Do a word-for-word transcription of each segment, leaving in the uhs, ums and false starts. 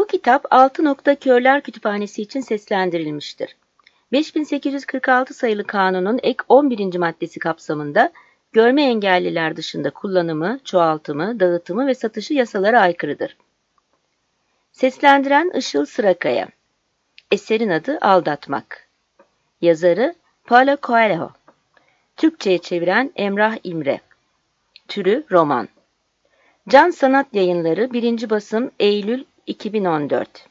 kitap Altı Nokta Körler Kütüphanesi için seslendirilmiştir. beş bin sekiz yüz kırk altı sayılı kanunun ek on birinci maddesi kapsamında görme engelliler dışında kullanımı, çoğaltımı, dağıtımı ve satışı yasalara aykırıdır. Seslendiren Işıl Sırakaya. Eserin adı Aldatmak. Yazarı Paulo Coelho. Türkçe'ye çeviren Emrah İmre. Türü roman. Can Sanat Yayınları birinci basım Eylül iki bin on dört.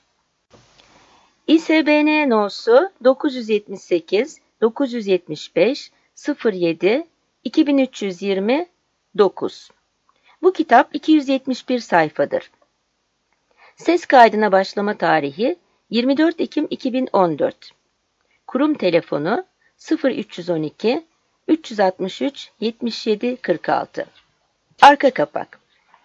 İ S B N no'su dokuz yüz yetmiş sekiz dokuz yüz yetmiş beş sıfır yedi iki bin üç yüz yirmi dokuz. Bu kitap iki yüz yetmiş bir sayfadır. Ses kaydına başlama tarihi yirmi dört Ekim iki bin on dört. Kurum telefonu sıfır üç on iki üç altı üç yetmiş yedi kırk altı. Arka kapak.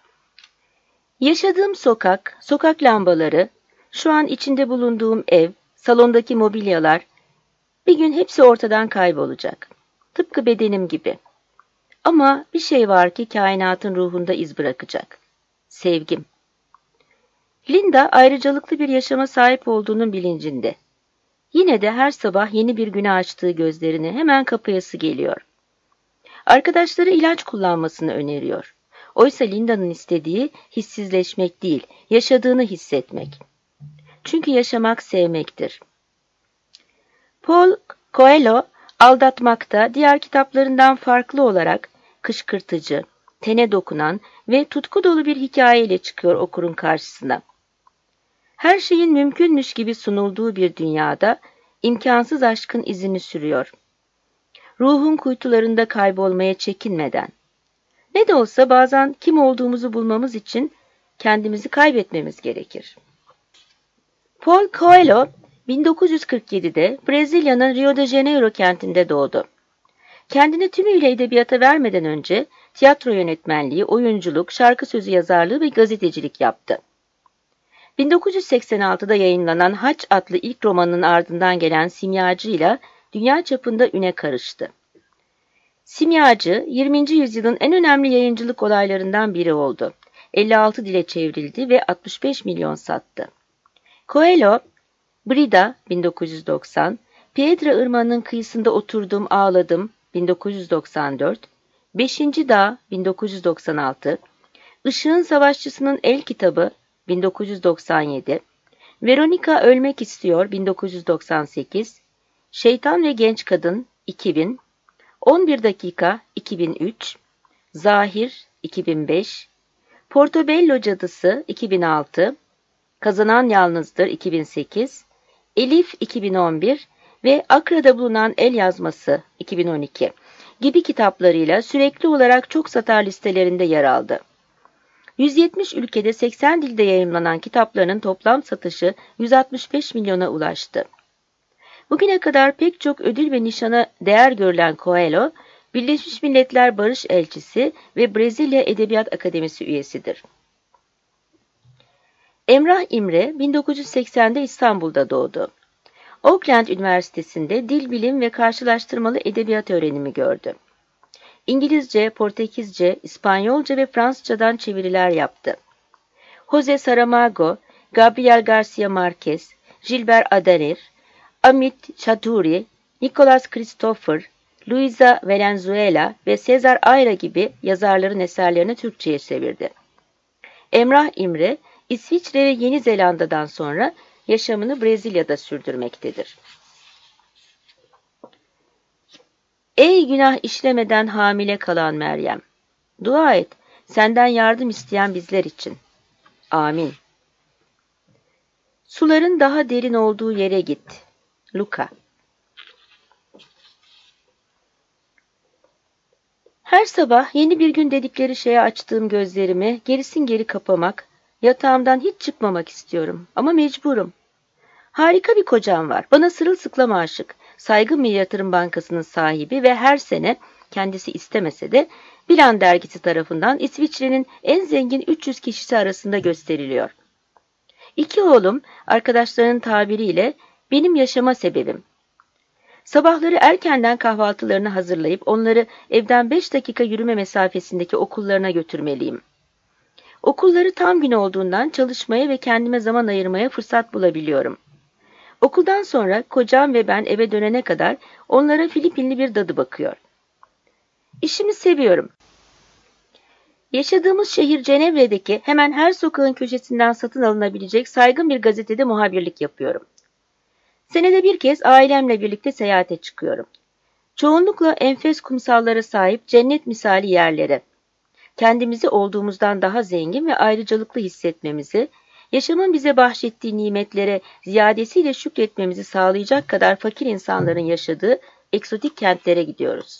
Yaşadığım sokak, sokak lambaları, şu an içinde bulunduğum ev, salondaki mobilyalar, bir gün hepsi ortadan kaybolacak. Tıpkı bedenim gibi. Ama bir şey var ki kainatın ruhunda iz bırakacak. Sevgim. Linda ayrıcalıklı bir yaşama sahip olduğunun bilincinde. Yine de her sabah yeni bir güne açtığı gözlerini hemen kapayası geliyor. Arkadaşları ilaç kullanmasını öneriyor. Oysa Linda'nın istediği hissizleşmek değil, yaşadığını hissetmek. Çünkü yaşamak sevmektir. Paul Coelho, Aldatmak'ta diğer kitaplarından farklı olarak kışkırtıcı, tene dokunan ve tutku dolu bir hikayeyle çıkıyor okurun karşısına. Her şeyin mümkünmüş gibi sunulduğu bir dünyada imkansız aşkın izini sürüyor. Ruhun kuytularında kaybolmaya çekinmeden. Ne de olsa bazen kim olduğumuzu bulmamız için kendimizi kaybetmemiz gerekir. Paul Coelho, bin dokuz yüz kırk yedi'de Brezilya'nın Rio de Janeiro kentinde doğdu. Kendini tümüyle edebiyata vermeden önce tiyatro yönetmenliği, oyunculuk, şarkı sözü yazarlığı ve gazetecilik yaptı. bin dokuz yüz seksen altı'da yayınlanan Haç adlı ilk romanının ardından gelen Simyacı ile dünya çapında üne karıştı. Simyacı, yirminci yüzyılın en önemli yayıncılık olaylarından biri oldu. elli altı dile çevrildi ve altmış beş milyon sattı. Coelho, Brida bin dokuz yüz doksan, Piedra Irmağı'nın kıyısında oturdum ağladım bin dokuz yüz doksan dört, Beşinci Dağ bin dokuz yüz doksan altı, Işığın Savaşçısının El Kitabı bin dokuz yüz doksan yedi, Veronica Ölmek İstiyor bin dokuz yüz doksan sekiz, Şeytan ve Genç Kadın iki bin, on bir dakika iki bin üç, Zahir iki bin beş, Portobello Cadısı iki bin altı, Kazanan Yalnızdır iki bin sekiz, Elif iki bin on bir ve Akra'da bulunan El Yazması iki bin on iki gibi kitaplarıyla sürekli olarak çok satar listelerinde yer aldı. yüz yetmiş ülkede seksen dilde yayımlanan kitaplarının toplam satışı yüz altmış beş milyona ulaştı. Bugüne kadar pek çok ödül ve nişana değer görülen Coelho, Birleşmiş Milletler Barış Elçisi ve Brezilya Edebiyat Akademisi üyesidir. Emrah İmre, bin dokuz yüz seksen'de İstanbul'da doğdu. Auckland Üniversitesi'nde dil bilim ve karşılaştırmalı edebiyat öğrenimi gördü. İngilizce, Portekizce, İspanyolca ve Fransızcadan çeviriler yaptı. José Saramago, Gabriel García Márquez, Gilbert Adair, Amit Chaudhuri, Nicholas Christopher, Luisa Valenzuela ve Cesar Aira gibi yazarların eserlerini Türkçe'ye çevirdi. Emrah İmre, İsviçre ve Yeni Zelanda'dan sonra yaşamını Brezilya'da sürdürmektedir. Ey günah işlemeden hamile kalan Meryem! Dua et, senden yardım isteyen bizler için. Amin. Suların daha derin olduğu yere git. Luka. Her sabah yeni bir gün dedikleri şeye açtığım gözlerimi gerisin geri kapamak, yatağımdan hiç çıkmamak istiyorum ama mecburum. Harika bir kocam var, bana sırılsıklam aşık, saygın bir yatırım bankasının sahibi ve her sene kendisi istemese de Bilan dergisi tarafından İsviçre'nin en zengin üç yüz kişisi arasında gösteriliyor. İki oğlum, arkadaşlarının tabiriyle benim yaşama sebebim. Sabahları erkenden kahvaltılarını hazırlayıp onları evden beş dakika yürüme mesafesindeki okullarına götürmeliyim. Okulları tam gün olduğundan çalışmaya ve kendime zaman ayırmaya fırsat bulabiliyorum. Okuldan sonra kocam ve ben eve dönene kadar onlara Filipinli bir dadı bakıyor. İşimi seviyorum. Yaşadığımız şehir Cenevre'deki hemen her sokağın köşesinden satın alınabilecek saygın bir gazetede muhabirlik yapıyorum. Senede bir kez ailemle birlikte seyahate çıkıyorum. Çoğunlukla enfes kumsallara sahip cennet misali yerlere. Kendimizi olduğumuzdan daha zengin ve ayrıcalıklı hissetmemizi, yaşamın bize bahşettiği nimetlere ziyadesiyle şükretmemizi sağlayacak kadar fakir insanların yaşadığı eksotik kentlere gidiyoruz.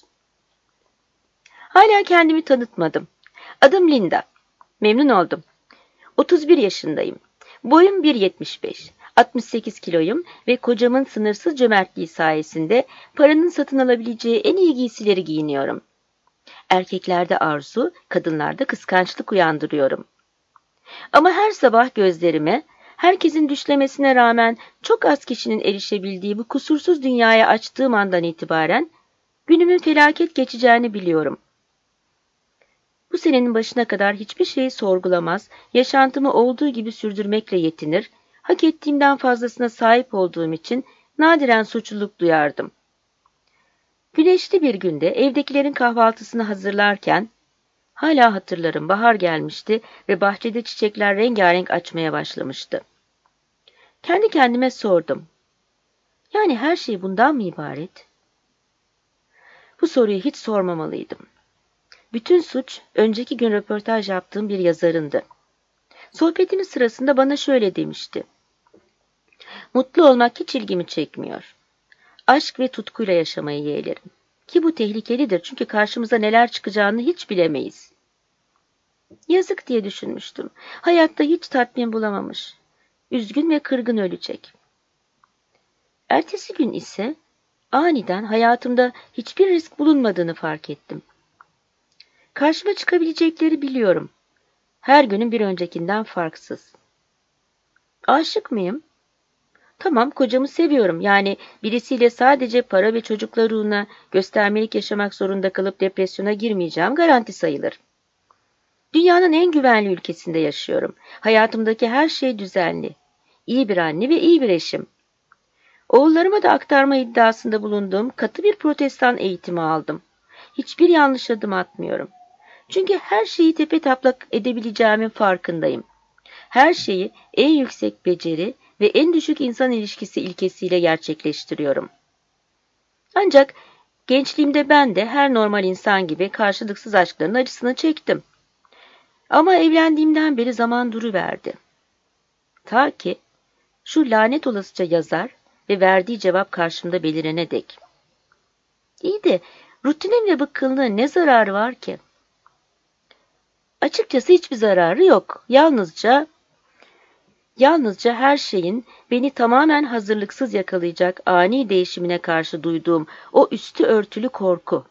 Hala kendimi tanıtmadım. Adım Linda. Memnun oldum. otuz bir yaşındayım. Boyum bir yetmiş beş. altmış sekiz kiloyum ve kocamın sınırsız cömertliği sayesinde paranın satın alabileceği en iyi giysileri giyiniyorum. Erkeklerde arzu, kadınlarda kıskançlık uyandırıyorum. Ama her sabah gözlerime, herkesin düşlemesine rağmen çok az kişinin erişebildiği bu kusursuz dünyaya açtığım andan itibaren günümün felaket geçeceğini biliyorum. Bu senenin başına kadar hiçbir şeyi sorgulamaz, yaşantımı olduğu gibi sürdürmekle yetinir, hak ettiğimden fazlasına sahip olduğum için nadiren suçluluk duyardım. Güneşli bir günde evdekilerin kahvaltısını hazırlarken, hala hatırlarım, bahar gelmişti ve bahçede çiçekler rengarenk açmaya başlamıştı. Kendi kendime sordum. Yani her şey bundan mı ibaret? Bu soruyu hiç sormamalıydım. Bütün suç önceki gün röportaj yaptığım bir yazarındı. Sohbetimiz sırasında bana şöyle demişti. Mutlu olmak hiç ilgimi çekmiyor. Aşk ve tutkuyla yaşamayı yeğlerim. Ki bu tehlikelidir çünkü karşımıza neler çıkacağını hiç bilemeyiz. Yazık diye düşünmüştüm. Hayatta hiç tatmin bulamamış. Üzgün ve kırgın ölecek. Ertesi gün ise aniden hayatımda hiçbir risk bulunmadığını fark ettim. Karşıma çıkabilecekleri biliyorum. Her günün bir öncekinden farksız. Aşık mıyım? Tamam, kocamı seviyorum. Yani birisiyle sadece para ve çocuklar uğruna göstermelik yaşamak zorunda kalıp depresyona girmeyeceğim garanti sayılır. Dünyanın en güvenli ülkesinde yaşıyorum. Hayatımdaki her şey düzenli. İyi bir anne ve iyi bir eşim. Oğullarıma da aktarma iddiasında bulunduğum katı bir protestan eğitimi aldım. Hiçbir yanlış adım atmıyorum. Çünkü her şeyi tepetaklak edebileceğimin farkındayım. Her şeyi en yüksek beceri ve en düşük insan ilişkisi ilkesiyle gerçekleştiriyorum. Ancak gençliğimde ben de her normal insan gibi karşılıksız aşkların acısını çektim. Ama evlendiğimden beri zaman duruverdi. Ta ki şu lanet olasıca yazar ve verdiği cevap karşımda belirene dek. İyi de rutinin ve bıkkınlığın ne zararı var ki? Açıkçası hiçbir zararı yok. Yalnızca, yalnızca her şeyin beni tamamen hazırlıksız yakalayacak ani değişimine karşı duyduğum o üstü örtülü korku.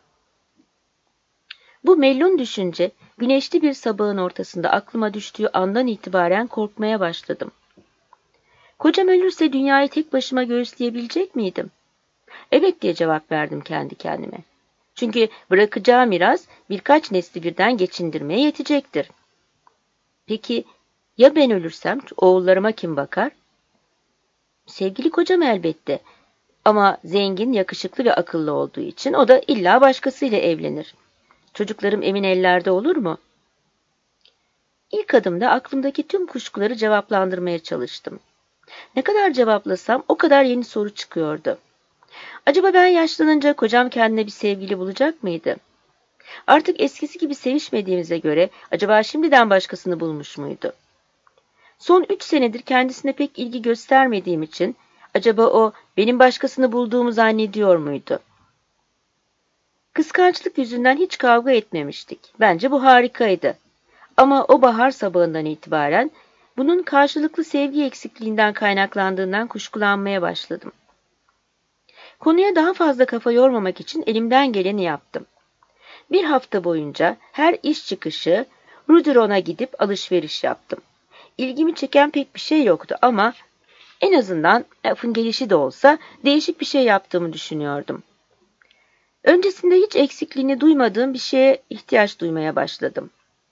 Bu mellun düşünce güneşli bir sabahın ortasında aklıma düştüğü andan itibaren korkmaya başladım. Kocam ölürse dünyayı tek başıma göğüsleyebilecek miydim? Evet diye cevap verdim kendi kendime. Çünkü bırakacağı miras birkaç nesli birden geçindirmeye yetecektir. Peki ya ben ölürsem oğullarıma kim bakar? Sevgili kocam elbette. Ama zengin, yakışıklı ve akıllı olduğu için o da illa başkasıyla evlenir. Çocuklarım emin ellerde olur mu? İlk adımda aklımdaki tüm kuşkuları cevaplandırmaya çalıştım. Ne kadar cevaplasam o kadar yeni soru çıkıyordu. Acaba ben yaşlanınca kocam kendine bir sevgili bulacak mıydı? Artık eskisi gibi sevişmediğimize göre acaba şimdiden başkasını bulmuş muydu? Son üç senedir kendisine pek ilgi göstermediğim için acaba o benim başkasını bulduğumu zannediyor muydu? Kıskançlık yüzünden hiç kavga etmemiştik. Bence bu harikaydı. Ama o bahar sabahından itibaren bunun karşılıklı sevgi eksikliğinden kaynaklandığından kuşkulanmaya başladım. Konuya daha fazla kafa yormamak için elimden geleni yaptım. Bir hafta boyunca her iş çıkışı Ruderon'a gidip alışveriş yaptım. İlgimi çeken pek bir şey yoktu ama en azından lafın gelişi de olsa değişik bir şey yaptığımı düşünüyordum. Öncesinde hiç eksikliğini duymadığım bir şeye ihtiyaç duymaya başladım.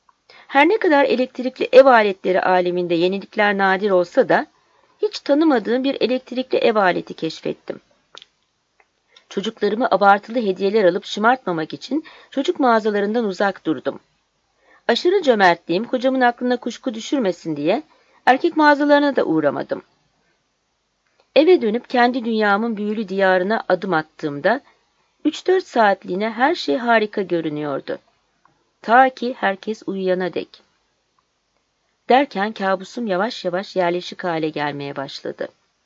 Her ne kadar elektrikli ev aletleri aleminde yenilikler nadir olsa da hiç tanımadığım bir elektrikli ev aleti keşfettim. Çocuklarımı abartılı hediyeler alıp şımartmamak için çocuk mağazalarından uzak durdum. Aşırı cömertliğim kocamın aklına kuşku düşürmesin diye erkek mağazalarına da uğramadım. Eve dönüp kendi dünyamın büyülü diyarına adım attığımda üç dört saatliğine her şey harika görünüyordu. Ta ki herkes uyuyana dek. Derken kabusum yavaş yavaş yerleşik hale gelmeye başladı.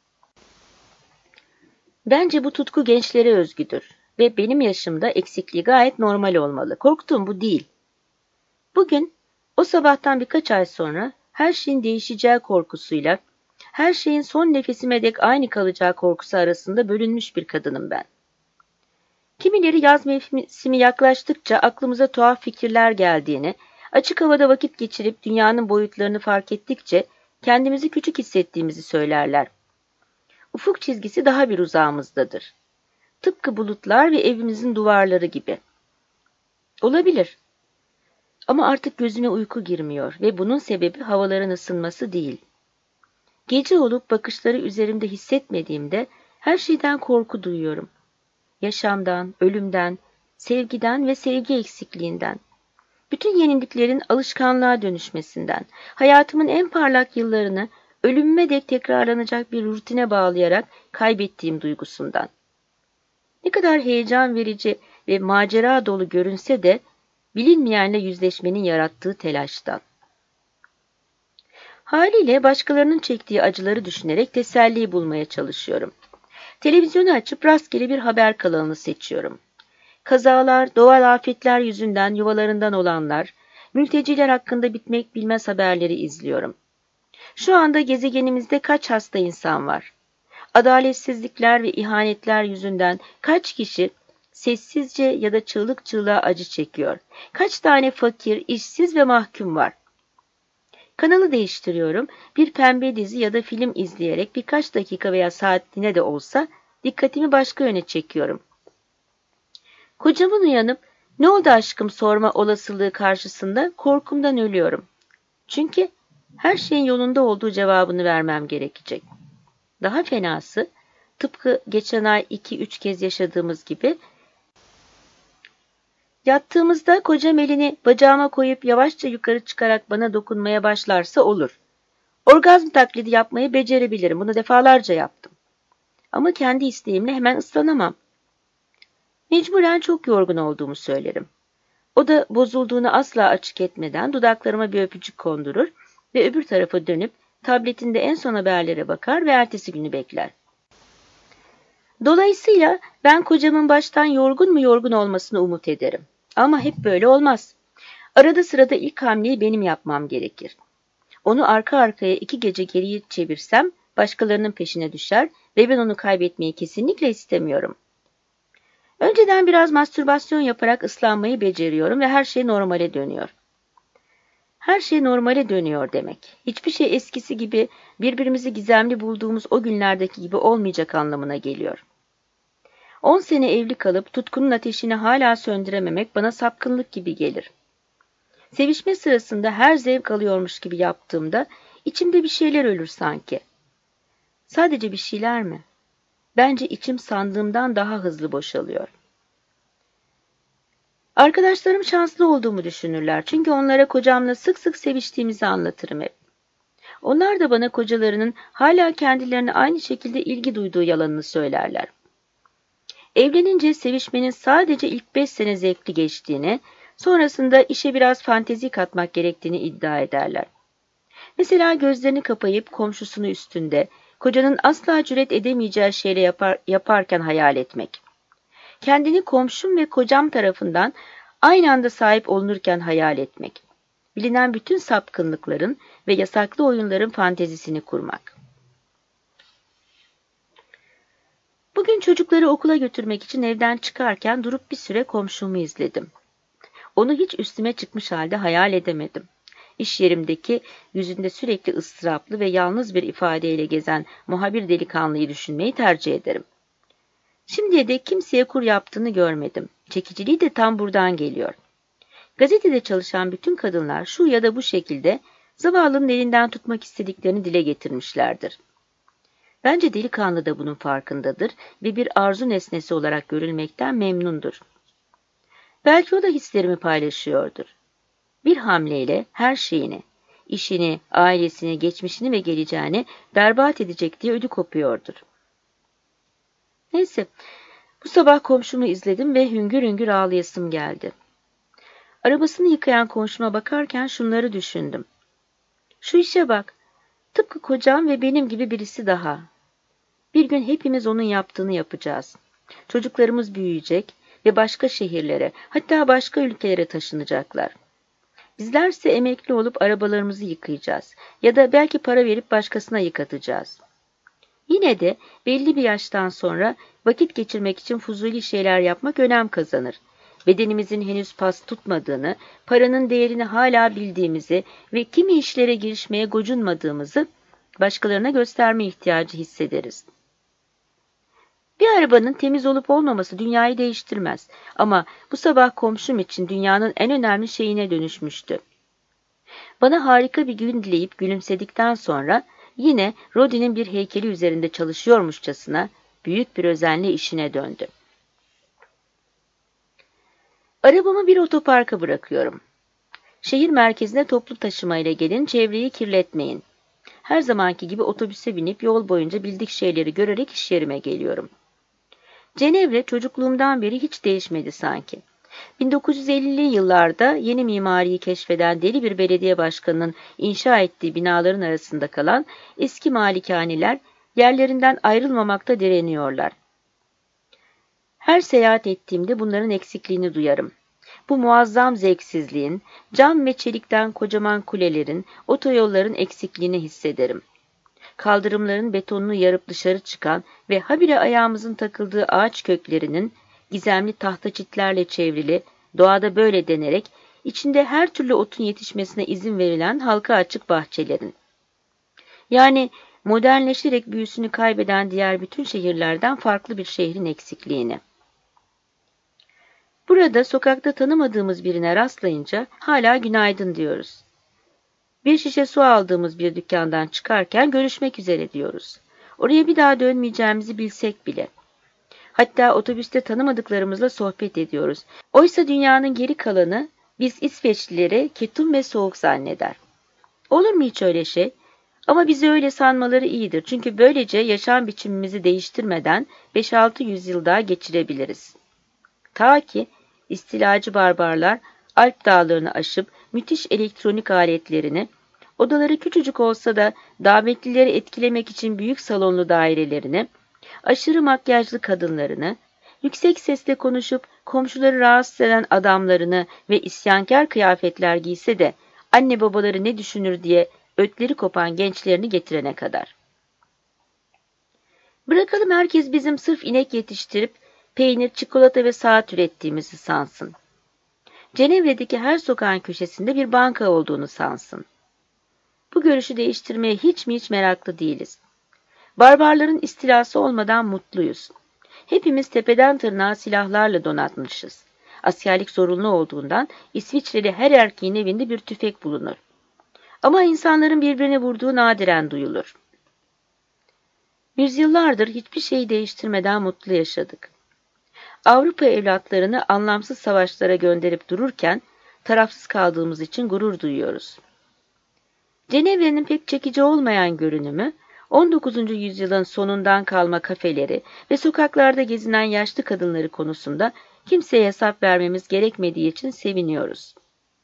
Bence bu tutku gençlere özgüdür ve benim yaşımda eksikliği gayet normal olmalı. Korktuğum bu değil. Bugün, o sabahtan birkaç ay sonra her şeyin değişeceği korkusuyla, her şeyin son nefesime dek aynı kalacağı korkusu arasında bölünmüş bir kadınım ben. Kimileri yaz mevsimi yaklaştıkça aklımıza tuhaf fikirler geldiğini, açık havada vakit geçirip dünyanın boyutlarını fark ettikçe kendimizi küçük hissettiğimizi söylerler. Ufuk çizgisi daha bir uzağımızdadır. Tıpkı bulutlar ve evimizin duvarları gibi. Olabilir. Ama artık gözüme uyku girmiyor ve bunun sebebi havaların ısınması değil. Gece olup bakışları üzerimde hissetmediğimde her şeyden korku duyuyorum. Yaşamdan, ölümden, sevgiden ve sevgi eksikliğinden. Bütün yeniliklerin alışkanlığa dönüşmesinden, hayatımın en parlak yıllarını ölümüme dek tekrarlanacak bir rutine bağlayarak kaybettiğim duygusundan. Ne kadar heyecan verici ve macera dolu görünse de bilinmeyenle yüzleşmenin yarattığı telaştan. Haliyle başkalarının çektiği acıları düşünerek teselli bulmaya çalışıyorum. Televizyonu açıp rastgele bir haber kanalını seçiyorum. Kazalar, doğal afetler yüzünden yuvalarından olanlar, mülteciler hakkında bitmek bilmez haberleri izliyorum. Şu anda gezegenimizde kaç hasta insan var? Adaletsizlikler ve ihanetler yüzünden kaç kişi sessizce ya da çığlık çığlığa acı çekiyor? Kaç tane fakir, işsiz ve mahkum var? Kanalı değiştiriyorum. Bir pembe dizi ya da film izleyerek birkaç dakika veya saatliğine de olsa dikkatimi başka yöne çekiyorum. Kocamın uyanıp "Ne oldu aşkım?" sorma olasılığı karşısında korkumdan ölüyorum. Çünkü her şeyin yolunda olduğu cevabını vermem gerekecek. Daha fenası, tıpkı geçen ay iki üç kez yaşadığımız gibi, yattığımızda kocam elini bacağıma koyup yavaşça yukarı çıkarak bana dokunmaya başlarsa olur. Orgazm taklidi yapmayı becerebilirim. Bunu defalarca yaptım. Ama kendi isteğimle hemen ıslanamam. Mecburen çok yorgun olduğumu söylerim. O da bozulduğunu asla açık etmeden dudaklarıma bir öpücük kondurur ve öbür tarafa dönüp tabletinde en son haberlere bakar ve ertesi günü bekler. Dolayısıyla ben kocamın baştan yorgun mu yorgun olmasını umut ederim. Ama hep böyle olmaz. Arada sırada ilk hamleyi benim yapmam gerekir. Onu arka arkaya iki gece geriye çevirsem başkalarının peşine düşer ve ben onu kaybetmeyi kesinlikle istemiyorum. Önceden biraz mastürbasyon yaparak ıslanmayı beceriyorum ve her şey normale dönüyor. Her şey normale dönüyor demek. Hiçbir şey eskisi gibi, birbirimizi gizemli bulduğumuz o günlerdeki gibi olmayacak anlamına geliyor. On sene evli kalıp tutkunun ateşini hala söndürememek bana sapkınlık gibi gelir. Sevişme sırasında her zevk alıyormuş gibi yaptığımda içimde bir şeyler ölür sanki. Sadece bir şeyler mi? Bence içim sandığımdan daha hızlı boşalıyor. Arkadaşlarım şanslı olduğumu düşünürler. Çünkü onlara kocamla sık sık seviştiğimizi anlatırım hep. Onlar da bana kocalarının hala kendilerine aynı şekilde ilgi duyduğu yalanını söylerler. Evlenince sevişmenin sadece ilk beş sene zevkli geçtiğini, sonrasında işe biraz fantezi katmak gerektiğini iddia ederler. Mesela gözlerini kapayıp komşusunu üstünde, kocanın asla cüret edemeyeceği şeyle yapar, yaparken hayal etmek. Kendini komşum ve kocam tarafından aynı anda sahip olunurken hayal etmek. Bilinen bütün sapkınlıkların ve yasaklı oyunların fantezisini kurmak. Bugün çocukları okula götürmek için evden çıkarken durup bir süre komşumu izledim. Onu hiç üstüme çıkmış halde hayal edemedim. İş yerimdeki yüzünde sürekli ıstıraplı ve yalnız bir ifadeyle gezen muhabir delikanlıyı düşünmeyi tercih ederim. Şimdiye dek kimseye kur yaptığını görmedim. Çekiciliği de tam buradan geliyor. Gazetede çalışan bütün kadınlar şu ya da bu şekilde zavallının elinden tutmak istediklerini dile getirmişlerdir. Bence delikanlı da bunun farkındadır ve bir arzu nesnesi olarak görülmekten memnundur. Belki o da hislerimi paylaşıyordur. Bir hamleyle her şeyini, işini, ailesini, geçmişini ve geleceğini berbat edecek diye ödü kopuyordur. Neyse, bu sabah komşumu izledim ve hüngür hüngür ağlayasım geldi. Arabasını yıkayan komşuma bakarken şunları düşündüm. Şu işe bak, tıpkı kocam ve benim gibi birisi daha. Bir gün hepimiz onun yaptığını yapacağız. Çocuklarımız büyüyecek ve başka şehirlere, hatta başka ülkelere taşınacaklar. Bizlerse emekli olup arabalarımızı yıkayacağız ya da belki para verip başkasına yıkatacağız. Yine de belli bir yaştan sonra vakit geçirmek için fuzuli şeyler yapmak önem kazanır. Bedenimizin henüz pas tutmadığını, paranın değerini hala bildiğimizi ve kimi işlere girişmeye gocunmadığımızı başkalarına gösterme ihtiyacı hissederiz. Bir arabanın temiz olup olmaması dünyayı değiştirmez ama bu sabah komşum için dünyanın en önemli şeyine dönüşmüştü. Bana harika bir gün dileyip gülümsedikten sonra yine Rodin'in bir heykeli üzerinde çalışıyormuşçasına büyük bir özenle işine döndü. Arabamı bir otoparka bırakıyorum. Şehir merkezine toplu taşımayla gelin, çevreyi kirletmeyin. Her zamanki gibi otobüse binip yol boyunca bildik şeyleri görerek iş yerime geliyorum. Cenevre çocukluğumdan beri hiç değişmedi sanki. bin dokuz yüz ellili yıllarda yeni mimariyi keşfeden deli bir belediye başkanının inşa ettiği binaların arasında kalan eski malikaneler yerlerinden ayrılmamakta direniyorlar. Her seyahat ettiğimde bunların eksikliğini duyarım. Bu muazzam zevksizliğin, cam ve çelikten kocaman kulelerin, otoyolların eksikliğini hissederim. Kaldırımların betonunu yarıp dışarı çıkan ve habire ayağımızın takıldığı ağaç köklerinin gizemli tahta çitlerle çevrili, doğada böyle denerek, içinde her türlü otun yetişmesine izin verilen halka açık bahçelerin. Yani modernleşerek büyüsünü kaybeden diğer bütün şehirlerden farklı bir şehrin eksikliğini. Burada sokakta tanımadığımız birine rastlayınca hala günaydın diyoruz. Bir şişe su aldığımız bir dükkandan çıkarken görüşmek üzere diyoruz. Oraya bir daha dönmeyeceğimizi bilsek bile. Hatta otobüste tanımadıklarımızla sohbet ediyoruz. Oysa dünyanın geri kalanı biz İsveçlileri ketum ve soğuk zanneder. Olur mu hiç öyle şey? Ama bizi öyle sanmaları iyidir. Çünkü böylece yaşam biçimimizi değiştirmeden beş altı yüzyıl daha geçirebiliriz. Ta ki istilacı barbarlar Alp dağlarını aşıp müthiş elektronik aletlerini, odaları küçücük olsa da davetlileri etkilemek için büyük salonlu dairelerini, aşırı makyajlı kadınlarını, yüksek sesle konuşup komşuları rahatsız eden adamlarını ve isyankar kıyafetler giyse de anne babaları ne düşünür diye ötleri kopan gençlerini getirene kadar. Bırakalım herkes bizim sırf inek yetiştirip peynir, çikolata ve saat ürettiğimizi sansın. Cenevre'deki her sokağın köşesinde bir banka olduğunu sansın. Bu görüşü değiştirmeye hiç mi hiç meraklı değiliz. Barbarların istilası olmadan mutluyuz. Hepimiz tepeden tırnağa silahlarla donatmışız. Askerlik zorunlu olduğundan İsviçreli her erkeğin evinde bir tüfek bulunur. Ama insanların birbirine vurduğu nadiren duyulur. Yüzyıllardır hiçbir şeyi değiştirmeden mutlu yaşadık. Avrupa evlatlarını anlamsız savaşlara gönderip dururken tarafsız kaldığımız için gurur duyuyoruz. Cenevre'nin pek çekici olmayan görünümü, on dokuzuncu yüzyılın sonundan kalma kafeleri ve sokaklarda gezinen yaşlı kadınları konusunda kimseye hesap vermemiz gerekmediği için seviniyoruz.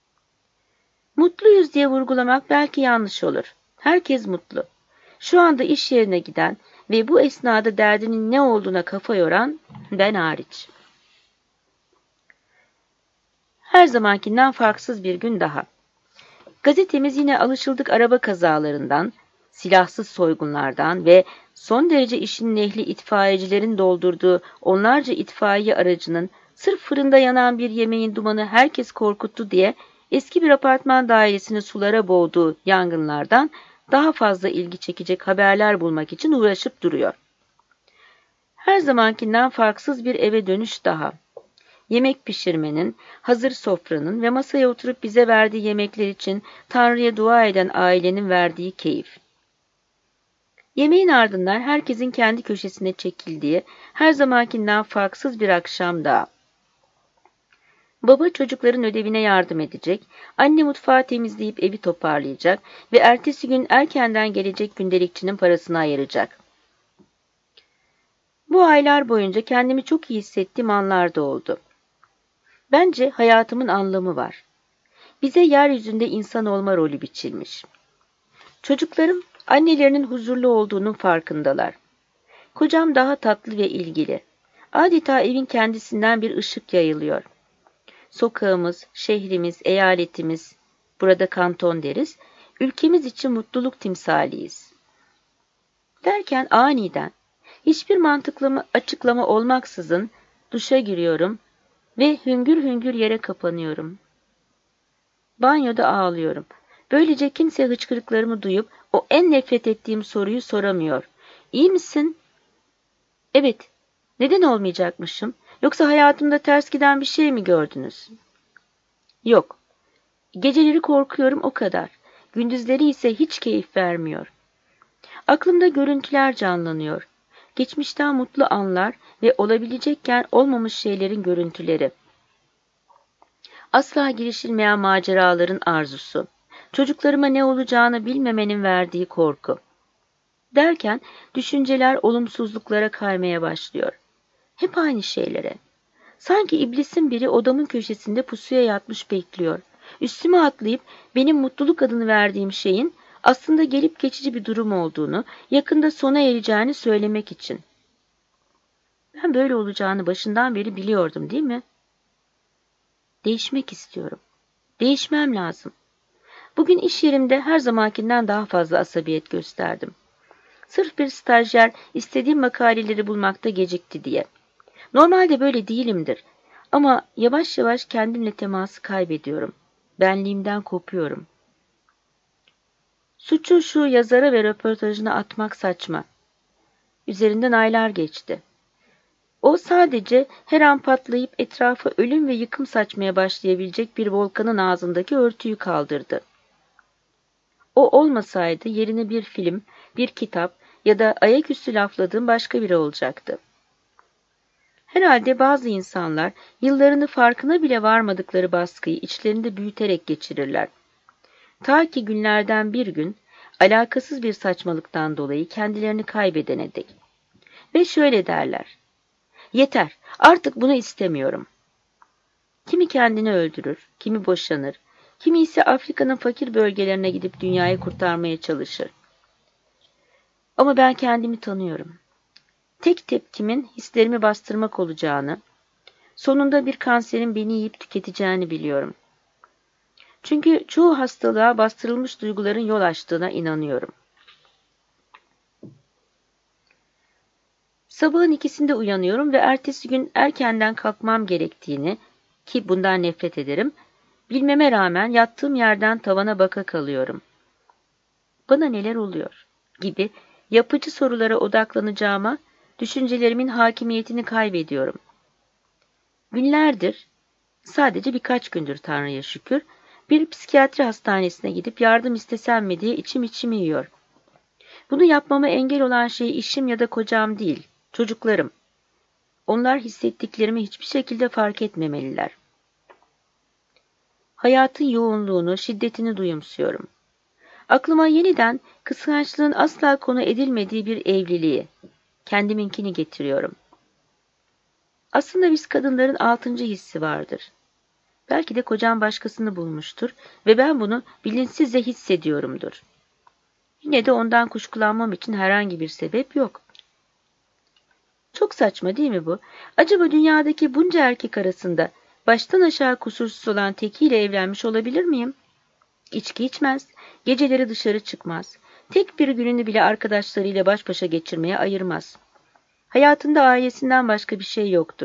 Mutluyuz diye vurgulamak belki yanlış olur. Herkes mutlu. Şu anda iş yerine giden ve bu esnada derdinin ne olduğuna kafa yoran ben hariç. Her zamankinden farksız bir gün daha. Gazetemiz yine alışıldık araba kazalarından, silahsız soygunlardan ve son derece işin ehli itfaiyecilerin doldurduğu onlarca itfaiye aracının sırf fırında yanan bir yemeğin dumanı herkes korkuttu diye eski bir apartman dairesini sulara boğduğu yangınlardan daha fazla ilgi çekecek haberler bulmak için uğraşıp duruyor. Her zamankinden farksız bir eve dönüş daha. yemek pişirmenin, hazır sofranın ve masaya oturup bize verdiği yemekler için Tanrı'ya dua eden ailenin verdiği keyif. Yemeğin ardından herkesin kendi köşesine çekildiği, her zamankinden farksız bir akşam daha. Baba çocukların ödevine yardım edecek, anne mutfağı temizleyip evi toparlayacak ve ertesi gün erkenden gelecek gündelikçinin parasını ayıracak. Bu aylar boyunca kendimi çok iyi hissettiğim anlar da oldu. Bence hayatımın anlamı var. Bize yeryüzünde insan olma rolü biçilmiş. Çocuklarım annelerinin huzurlu olduğunun farkındalar. Kocam daha tatlı ve ilgili. Adeta evin kendisinden bir ışık yayılıyor. Sokağımız, şehrimiz, eyaletimiz, burada kanton deriz, ülkemiz için mutluluk timsaliyiz. Derken aniden, hiçbir mantıklı açıklama olmaksızın duşa giriyorum ve hüngür hüngür yere kapanıyorum. Banyoda ağlıyorum. Böylece kimse hıçkırıklarımı duyup o en nefret ettiğim soruyu soramıyor. İyi misin? Evet. Neden olmayacakmışım? Yoksa hayatımda ters giden bir şey mi gördünüz? Yok. Geceleri korkuyorum o kadar. Gündüzleri ise hiç keyif vermiyor. Aklımda görüntüler canlanıyor. Geçmişten mutlu anlar ve olabilecekken olmamış şeylerin görüntüleri. Asla girişilmeyen maceraların arzusu. Çocuklarıma ne olacağını bilmemenin verdiği korku. Derken düşünceler olumsuzluklara kaymaya başlıyor. Hep aynı şeylere. Sanki iblisin biri odamın köşesinde pusuya yatmış bekliyor. Üstüme atlayıp benim mutluluk adını verdiğim şeyin aslında gelip geçici bir durum olduğunu, yakında sona ereceğini söylemek için. Ben böyle olacağını başından beri biliyordum, değil mi? Değişmek istiyorum. Değişmem lazım. Bugün iş yerimde her zamankinden daha fazla asabiyet gösterdim. Sırf bir stajyer istediğim makaleleri bulmakta gecikti diye. Normalde böyle değilimdir. Ama yavaş yavaş kendimle teması kaybediyorum. Benliğimden kopuyorum. Suçu şu yazara ve röportajına atmak saçma. Üzerinden aylar geçti. O sadece her an patlayıp etrafa ölüm ve yıkım saçmaya başlayabilecek bir volkanın ağzındaki örtüyü kaldırdı. O olmasaydı yerine bir film, bir kitap ya da ayaküstü lafladığım başka biri olacaktı. Herhalde bazı insanlar yıllarını farkına bile varmadıkları baskıyı içlerinde büyüterek geçirirler. Ta ki günlerden bir gün, alakasız bir saçmalıktan dolayı kendilerini kaybedene dek. Ve şöyle derler: yeter, artık bunu istemiyorum. Kimi kendini öldürür, kimi boşanır, kimi ise Afrika'nın fakir bölgelerine gidip dünyayı kurtarmaya çalışır. Ama ben kendimi tanıyorum. Tek tepkimin hislerimi bastırmak olacağını, sonunda bir kanserin beni yiyip tüketeceğini biliyorum. Çünkü çoğu hastalığa bastırılmış duyguların yol açtığına inanıyorum. Sabahın ikisinde uyanıyorum ve ertesi gün erkenden kalkmam gerektiğini, ki bundan nefret ederim, bilmeme rağmen yattığım yerden tavana baka kalıyorum. Bana neler oluyor gibi yapıcı sorulara odaklanacağıma, düşüncelerimin hakimiyetini kaybediyorum. Günlerdir, sadece birkaç gündür Tanrı'ya şükür, bir psikiyatri hastanesine gidip yardım istesem mi diye içim içimi yiyor. Bunu yapmama engel olan şey işim ya da kocam değil, çocuklarım. Onlar hissettiklerimi hiçbir şekilde fark etmemeliler. Hayatın yoğunluğunu, şiddetini duyumsuyorum. Aklıma yeniden kıskançlığın asla konu edilmediği bir evliliği, kendiminkini getiriyorum. Aslında biz kadınların altıncı hissi vardır. Belki de kocam başkasını bulmuştur ve ben bunu bilinçsizce hissediyorumdur. Yine de ondan kuşkulanmam için herhangi bir sebep yok. Çok saçma değil mi bu? Acaba dünyadaki bunca erkek arasında baştan aşağı kusursuz olan tekiyle evlenmiş olabilir miyim? İçki içmez, geceleri dışarı çıkmaz, tek bir gününü bile arkadaşlarıyla baş başa geçirmeye ayırmaz. Hayatında ailesinden başka bir şey yoktur.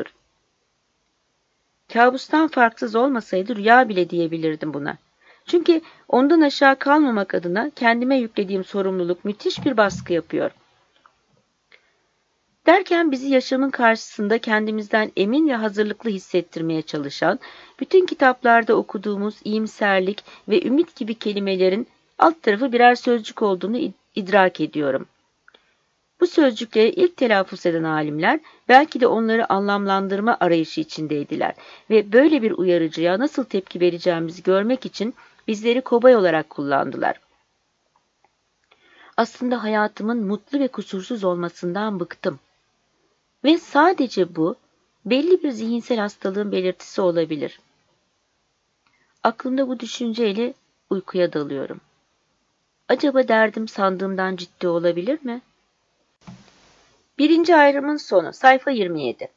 Kabustan farksız olmasaydı rüya bile diyebilirdim buna. Çünkü ondan aşağı kalmamak adına kendime yüklediğim sorumluluk müthiş bir baskı yapıyor. Derken bizi yaşamın karşısında kendimizden emin ve hazırlıklı hissettirmeye çalışan, bütün kitaplarda okuduğumuz iyimserlik ve ümit gibi kelimelerin alt tarafı birer sözcük olduğunu idrak ediyorum. Bu sözcükleri ilk telaffuz eden alimler belki de onları anlamlandırma arayışı içindeydiler ve böyle bir uyarıcıya nasıl tepki vereceğimizi görmek için bizleri kobay olarak kullandılar. Aslında hayatımın mutlu ve kusursuz olmasından bıktım. Ve sadece bu, belli bir zihinsel hastalığın belirtisi olabilir. Aklımda bu düşünceyle uykuya dalıyorum. Acaba derdim sandığımdan ciddi olabilir mi? Birinci ayrımın sonu, sayfa yirmi yedi.